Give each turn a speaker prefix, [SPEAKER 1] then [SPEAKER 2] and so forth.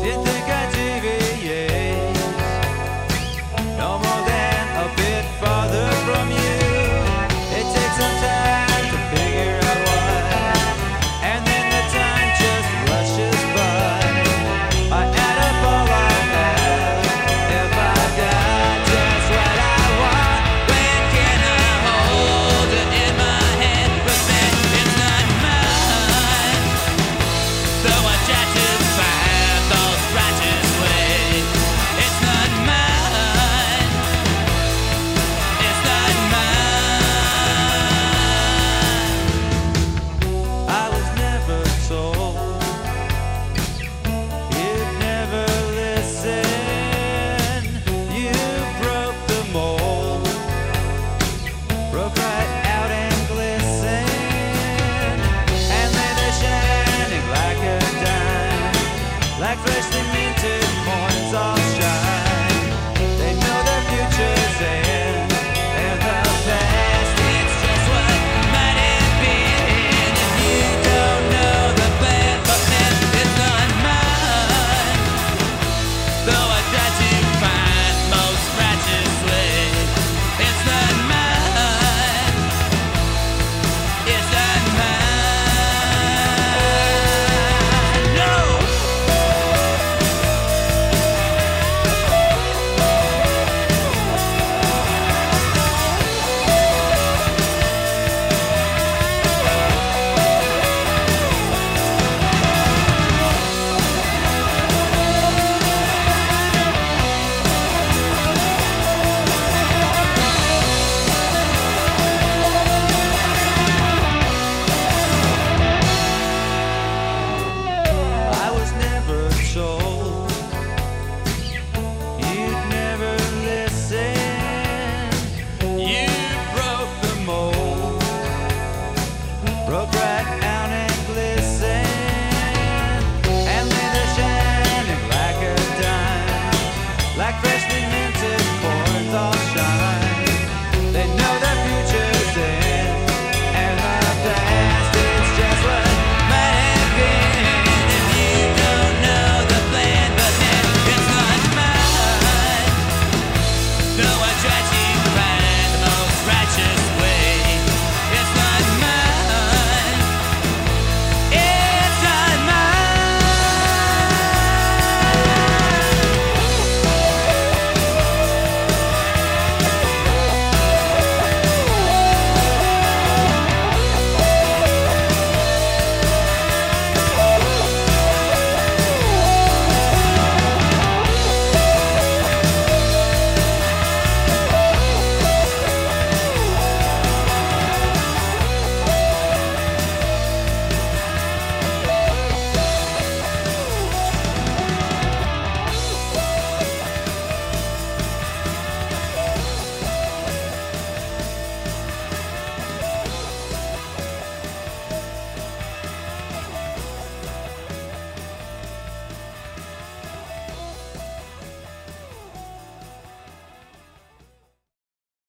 [SPEAKER 1] Didn't think I'd deviate no more than a bit farther from you. It takes some time to figure out why, and then the time just rushes by. I add up all I have. If I got just what I want, when can I hold it in my hand? But then it's not mine. So I try to find those righteous ways. It's not mine. It's not mine. I was never told. You'd never listen. You broke the mold. Broke right out and glistened. And then they're shining like a dime, like freshly minted coin.